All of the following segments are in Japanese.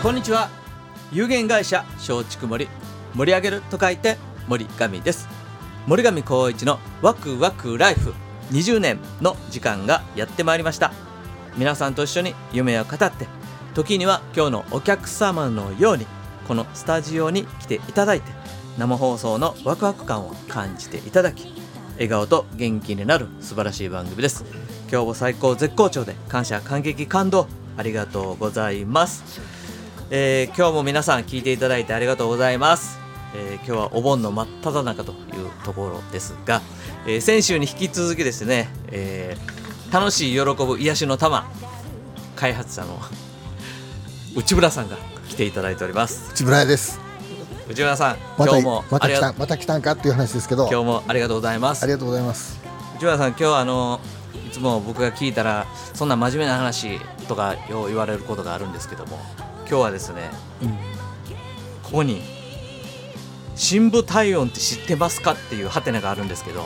こんにちは。有限会社松竹森、盛り上げると書いて森上です。森上光一のワクワクライフ20年の時間がやってまいりました。皆さんと一緒に夢を語って、時には今日のお客様のようにこのスタジオに来ていただいて、生放送のワクワク感を感じていただき、笑顔と元気になる素晴らしい番組です。今日も最高絶好調で感謝感激感動ありがとうございます。今日も皆さん聞いていただいてありがとうございます。今日はお盆の真っ只中というところですが、先週に引き続きですね、楽しい喜ぶ癒しの玉開発者の内村さんが来ていただいております。 内村です。 内村さん、今日もまた来たんかっていう話ですけど、 今日もありがとうございます。 ありがとうございます。 内村さん、今日はいつも僕が聞いたらそんな真面目な話とかよう言われることがあるんですけども、今日はですね、ここに深部体温って知ってますかっていうハテナがあるんですけど、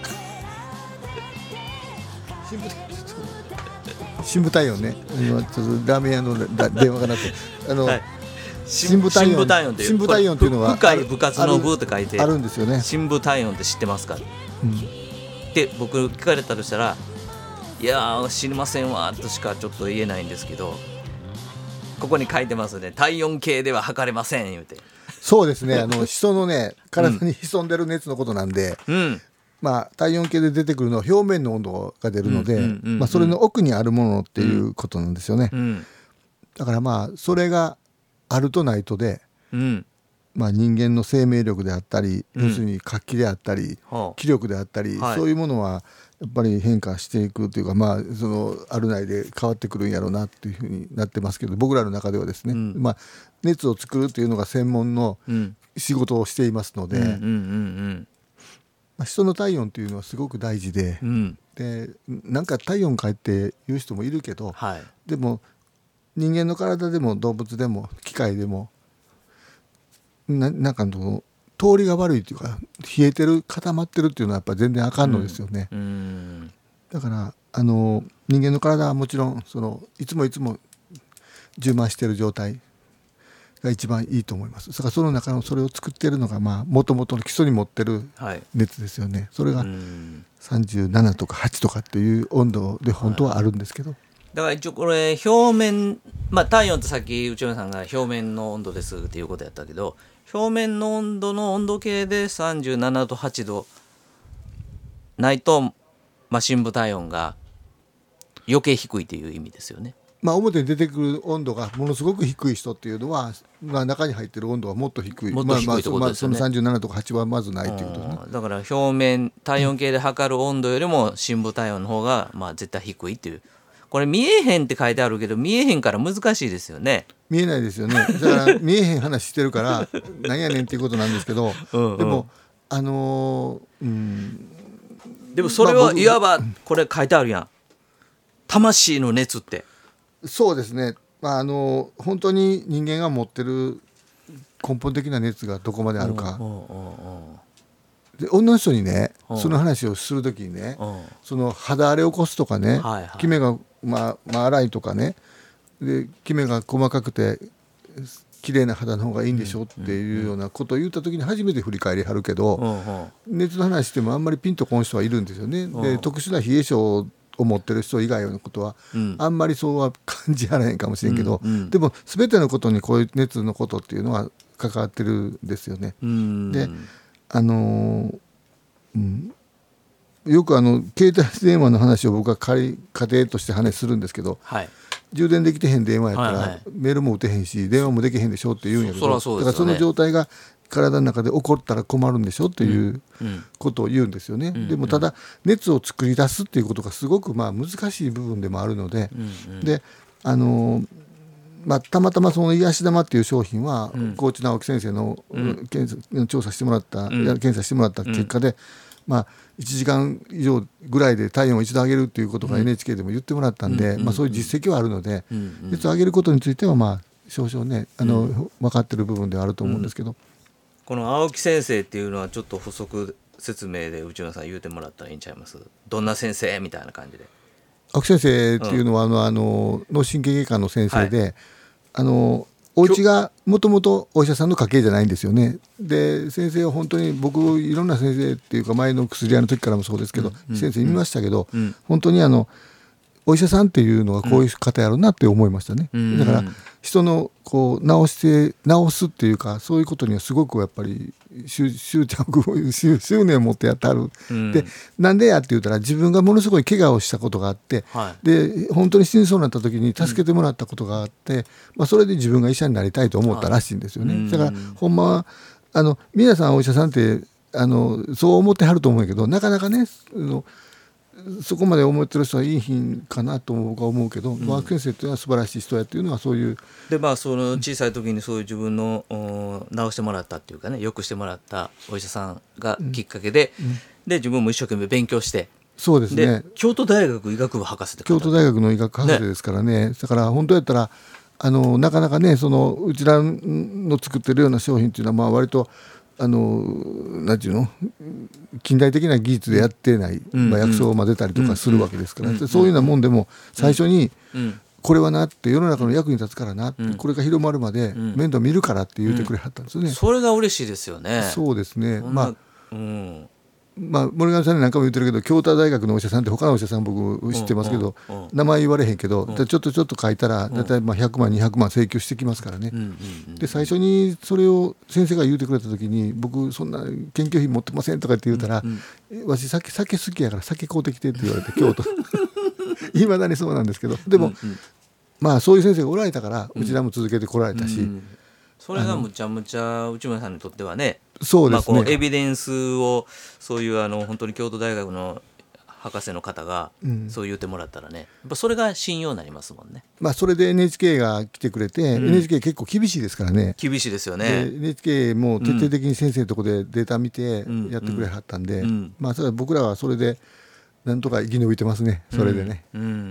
深部体温ね、今ちょっとラーメン屋の電話がなってはい、深部体温っていうのは深い部活の部って書いてあるんですよね。 深部体温って知ってますか、って僕聞かれたとしたら、いや知りませんわとしかちょっと言えないんですけど、ここに書いてますね。体温計では測れません言うて。 そうですね、人のね体に潜んでる熱のことなんで、体温計で出てくるのは表面の温度が出るので、それの奥にあるものっていうことなんですよね。だからそれがあるとないとで、人間の生命力であったり、要するに活気であったり、気力であったり、そういうものはやっぱり変化していくというか、そのあるないで変わってくるんやろうなっていうふうになってますけど、僕らの中ではですね、熱を作るというのが専門の仕事をしていますので、人の体温っていうのはすごく大事で、でなんか体温変えって言う人もいるけど、でも人間の体でも動物でも機械でもなんか通りが悪いというか、冷えてる固まってるっていうのはやっぱり全然あかんのですよね。だから人間の体はもちろんいつも充満している状態が一番いいと思います。だからその中のそれを作っているのがもともとの基礎に持ってる熱ですよね。それが37とか8とかっていう温度で本当はあるんですけど、 だから一応これ表面、体温ってさっき内村さんが表面の温度ですっていうことやったけど、表面の温度の温度計で37度8度ないと、深部体温が余計低いっていう意味ですよね。 表に出てくる温度がものすごく低い人っていうのは、中に入ってる温度はもっと低い、 もっと低いってことですよね。 その37とか8はまずないということですね。 だから表面体温計で測る温度よりも深部体温の方が絶対低いっていう。これ見えへんって書いてあるけど、見えへんから難しいですよね。 見えないですよね。だから見えへん話してるからなんやねんっていうことなんですけど、でもでもそれはいわばこれ書いてあるやん、魂の熱って。 そうですね、本当に人間が持ってる根本的な熱がどこまであるか。で女の人にね、その話をするときにね、その肌荒れを起こすとかね、キメが粗いとかね、でキメが細かくて綺麗な肌の方がいいんでしょっていうようなことを言ったときに初めて振り返りはるけど、熱の話してもあんまりピンとこん人はいるんですよね。で特殊な冷え性を持ってる人以外のことはあんまりそうは感じられへんかもしれんけど、でも全てのことにこういう熱のことっていうのは関わってるんですよね。でよく携帯電話の話を僕は家庭として話するんですけど、充電できてへん電話やったらメールも打てへんし電話もできへんでしょって言うんやけど、だからその状態が体の中で起こったら困るんでしょっていうことを言うんですよね。でもただ熱を作り出すっていうことがすごく難しい部分でもあるので、でたまたまその癒し玉っていう商品は高知直樹先生の調査してもらった検査してもらった結果で、1時間以上ぐらいで体温を一度上げるっていうことが NHK でも言ってもらったんで、そういう実績はあるので、熱を上げることについては少々ね分かってる部分ではあると思うんですけど、 この青木先生っていうのはちょっと補足説明で内村さん言うてもらったらいいんちゃいます？どんな先生みたいな感じで。 青木先生っていうのは脳神経外科の先生で、 お家がもともとお医者さんの家系じゃないんですよね。で先生は本当に僕いろんな先生っていうか前の薬屋の時からもそうですけど、先生見ましたけど、本当にお医者さんっていうのがこういう方やろうなって思いましたね。だから人のこう治すっていうかそういうことにはすごくやっぱり執念を持ってやってある。でなんでやって言ったら自分がものすごい怪我をしたことがあって、で本当に死にそうになった時に助けてもらったことがあって、それで自分が医者になりたいと思ったらしいんですよね。だからほんまは皆さんお医者さんってそう思ってはると思うんやけど、なかなかねそこまで思ってる人はいい品かなと僕は思うけど、ワーク先生っていうのは素晴らしい人やっていうのはそういうでその小さい時にそういう自分の治してもらったっていうかね、よくしてもらったお医者さんがきっかけで、で自分も一生懸命勉強して、 そうですね、 で京都大学医学部博士って京都大学の医学博士ですからね。だから本当やったらなかなかねうちらの作ってるような商品っていうのは割となんていうの近代的な技術でやってない、薬草を混ぜたりとかするわけですから、そういうようなもんでも最初にこれはなって世の中の役に立つからなって、これが広まるまで面倒見るからって言ってくれはったんですよね。 それが嬉しいですよね。 そうですね。森上さんに何回も言ってるけど京都大学のお医者さんって他のお医者さん僕知ってますけど、名前言われへんけど、ちょっと書いたらだいたい100万200万請求してきますからね。で最初にそれを先生が言うてくれた時に僕そんな研究費持ってませんとかって言うたら、わし酒好きやから酒買うてきてって言われて京都いまだにそうなんですけど、でもそういう先生がおられたからうちらも続けてこられたし、 それがむちゃむちゃ内村さんにとってはね、 そうですね、 このエビデンスをそういう本当に京都大学の博士の方がそう言ってもらったらね、やっぱそれが信用になりますもんね。 それで NHK が来てくれて、NHK 結構厳しいですからね。 厳しいですよね。 NHK も徹底的に先生のところでデータ見てやってくれはったんで、それは僕らはそれでなんとか生き延びてますね。それでね。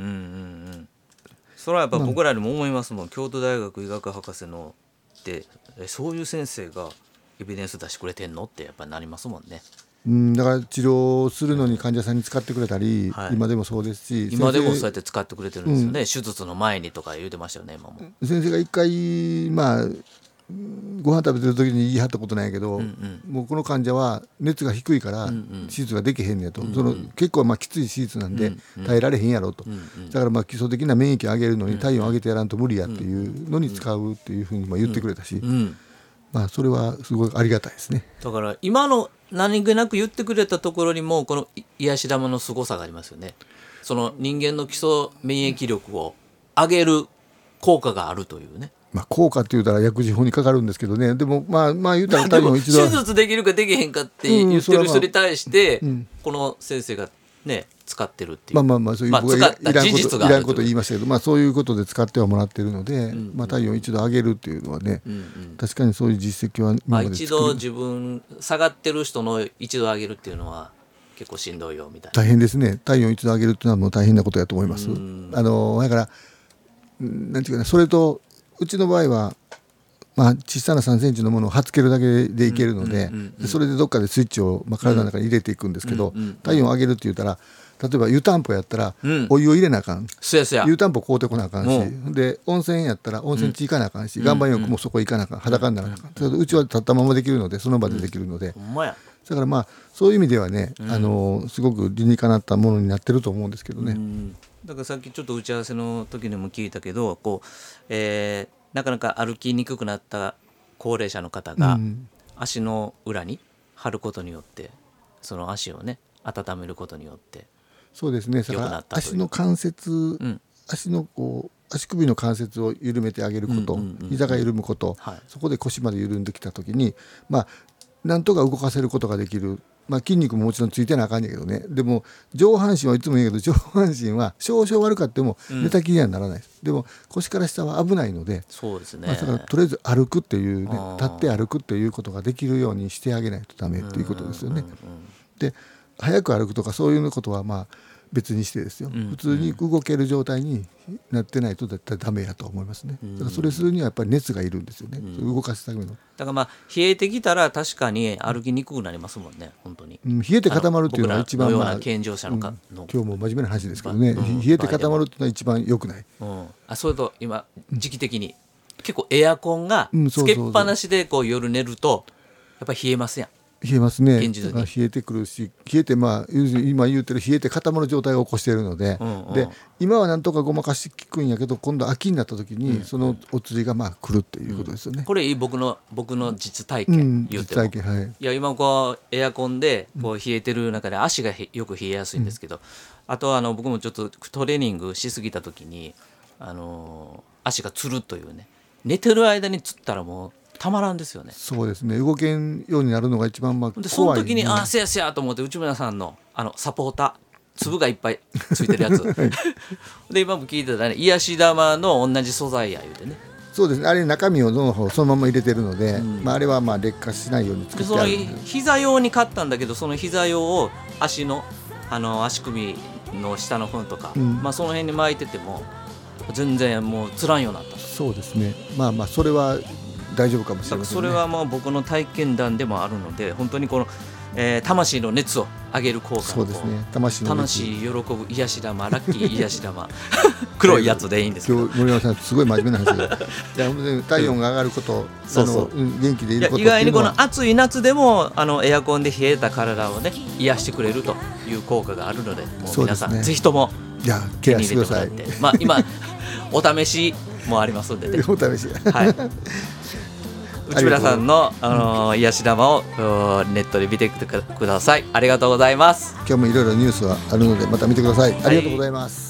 それはやっぱ僕らにも思いますもん。京都大学医学博士のってそういう先生がエビデンス出してくれてんのってやっぱりなりますもんね。 だから治療するのに患者さんに使ってくれたり、今でもそうですし、 今でもそうやって使ってくれてるんですよね。手術の前にとか言うてましたよね。今も先生が一回ご飯食べてる時に言い張ったことないけど、もうこの患者は熱が低いから手術ができへんねやと、結構きつい手術なんで耐えられへんやろと、だから基礎的な免疫を上げるのに体温を上げてやらんと無理やっていうのに使うっていうふうに言ってくれたし、それはすごいありがたいですね。 だから今の何気なく言ってくれたところにもこの癒し玉の凄さがありますよね。その人間の基礎免疫力を上げる効果があるというね。 効果って言うたら薬事法にかかるんですけどね。でも言うたら体温一度手術できるかできへんかって言ってる人に対してこの先生がね使ってるっていうそういう僕がいらんこと言いましたけど、そういうことで使ってはもらってるので、体温一度上げるっていうのはね、確かにそういう実績は一度自分下がってる人の一度上げるっていうのは結構しんどいよみたいな。 大変ですね。体温一度上げるっていうのはもう大変なことやと思います。だからなんていうかな、それとうちの場合は小さな3センチのものをはつけるだけでいけるので、それでどっかでスイッチを体の中に入れていくんですけど、体温を上げるって言ったら例えば湯たんぽやったらお湯を入れなあかん、湯たんぽ買うてこなあかんし、で温泉やったら温泉地行かなあかんし、岩盤浴もそこ行かなあかん、裸にならなあかん。うちは立ったままできるのでその場でできるので、だからそういう意味ではね、すごく理にかなったものになってると思うんですけどね。 だからさっきちょっと打ち合わせの時にも聞いたけどなかなか歩きにくくなった高齢者の方が足の裏に貼ることによってその足をね温めることによってそうですね。だから足の関節、足首の関節を緩めてあげること、膝が緩むこと、そこで腰まで緩んできた時になんとか動かせることができる。筋肉ももちろんついてなあかんねんけどね。でも上半身はいつも言うけど上半身は少々悪かっても寝たきりにはならないです。でも腰から下は危ないので、 そうですね。 だからとりあえず歩くっていうね、立って歩くっていうことができるようにしてあげないとダメっていうことですよね。で早く歩くとかそういうことは別にしてですよ、普通に動ける状態になってないと絶対ダメやと思いますね。だからそれするにはやっぱり熱がいるんですよね、動かすための。 だから冷えてきたら確かに歩きにくくなりますもんね、本当に。 冷えて固まるっていうのは一番僕らのような健常者の今日も真面目な話ですけどね、冷えて固まるっていうのは一番良くない。 それと今時期的に結構エアコンがつけっぱなししでこう夜寝るとやっぱり冷えますやん。 冷えますね。 現実に冷えてくるし、冷えて要するに今言ってる冷えて固まる状態を起こしているので、で今はなんとかごまかして効くんやけど、今度秋になった時にそのお釣りが来るっていうことですよね。 これ僕の実体験言うても、 実体験、はい、 いや今こうエアコンでこう冷えてる中で足がよく冷えやすいんですけど、あと僕もちょっとトレーニングしすぎた時に足がつるというね、寝てる間につったらもうたまらんですよね。 そうですね、動けんようになるのが一番怖い、 でその時にせやせやと思って内村さんのサポーター粒がいっぱいついてるやつで今も聞いてたね、癒し玉の同じ素材や言うてね。 そうですね、あれ中身をそのまま入れてるので、あれは劣化しないように作ってある。 その膝用に買ったんだけど、その膝用を足の足首の下の分とか、その辺に巻いてても全然もうつらんようになった。 そうですね、それは大丈夫かもしれませんね。 それはもう僕の体験談でもあるので、本当にこの、魂の熱を上げる効果、 そうですね、魂の熱、 喜ぶ癒し玉、ラッキー癒し玉黒いやつでいいんですけど、 今日森山さんすごい真面目な話でいや本当に体温が上がること元気でいること、 意外にこの暑い夏でもエアコンで冷えた体をね癒してくれるという効果があるので、もう皆さん、ぜひともケアしてください。 今お試しもありますのでねお試し、 はい内村さんの、癒し玉をネットで見てください。ありがとうございます。 今日もいろいろニュースはあるのでまた見てください。ありがとうございます。